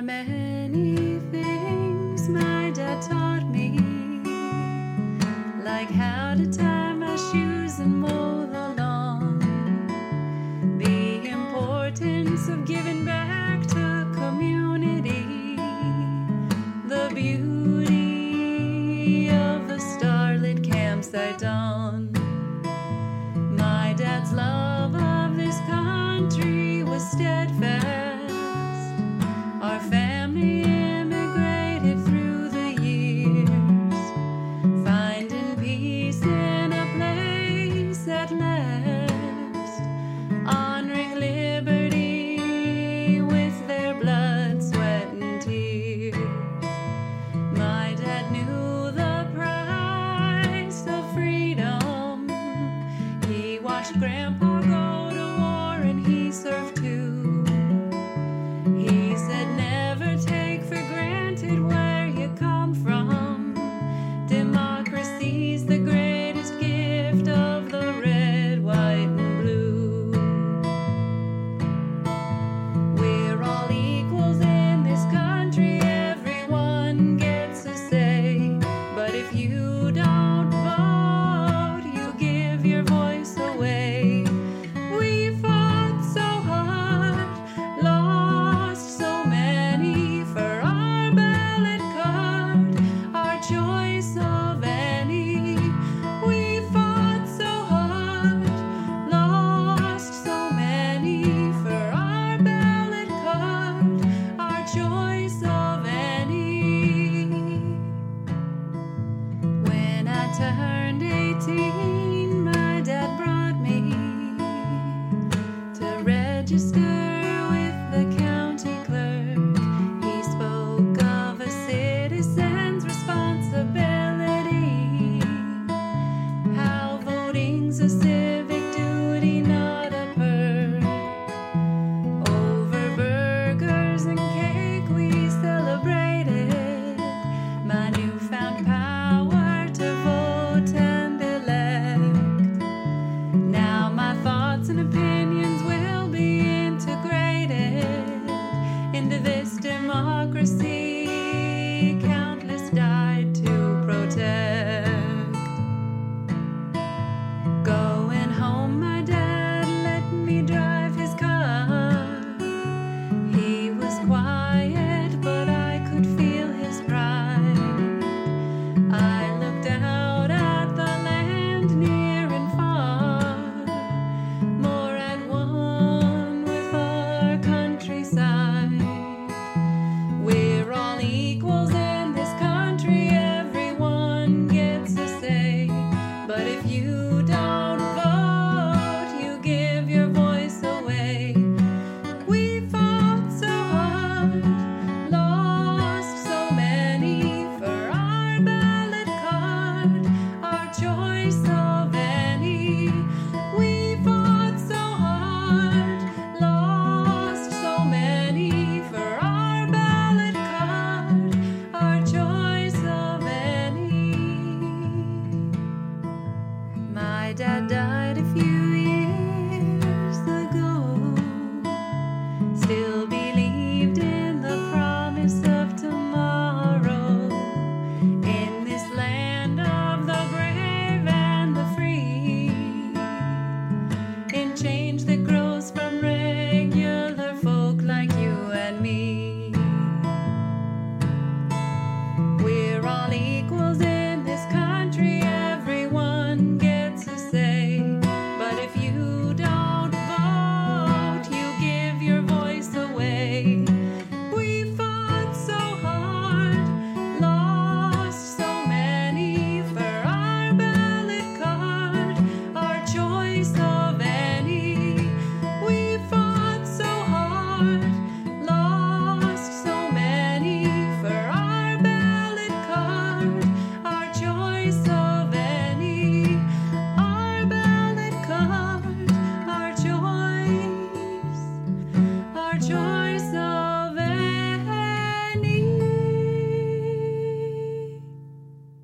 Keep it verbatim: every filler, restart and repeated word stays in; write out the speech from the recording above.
many things my dad taught me, like how to tie my shoes and mow the lawn, the importance of giving back to community, the beauty of the starlit campsite dawn. My dad's love of this country was steadfast. Our family immigrated through the years, finding peace in a place at last, honoring liberty with their blood, sweat, and tears. My dad knew the price of freedom. He watched Grandpa go to war and he served too. He said never take for granted where you come from. Democracy's the greatest gift of the red, white, and blue. We're all equals in this country, everyone gets a say. But if you don't vote, you give your voice away. We fought so hard, lost so many for our ballot card, our choice of any. We fought so hard, lost so many for our ballot card, our choice of any. When I turned eighteen, my dad brought me to register with the county clerk. He spoke of a citizen's responsibility, how voting's a civic duty, not a perk. Over burgers and cake we celebrated my newfound power to vote and elect. Now my thoughts and opinions will be integrated into this democracy countless died to protect. Going home, my dad let me drive his car. He was quiet, but I could feel his pride. I looked out at the land near and far, more at one with our countryside. We're all equals in this country, everyone gets a say. But if you don't vote, you give your voice away. We fought so hard, lost so many for our ballot card, our choice of any. We fought so hard, lost so many for our ballot card, our choice of any. My dad died a few years ago, still believed in the promise of tomorrow, in this land of the brave and the free, in change that grows from regular folk like you and me. We're all equals in this country, everyone gets a say. But if you don't vote, you give your voice away. We fought so hard, lost so many for our ballot card, our choice of any. We fought so hard, lost so many for our ballot card, our choice of any. Our ballot card, our choice, our choice.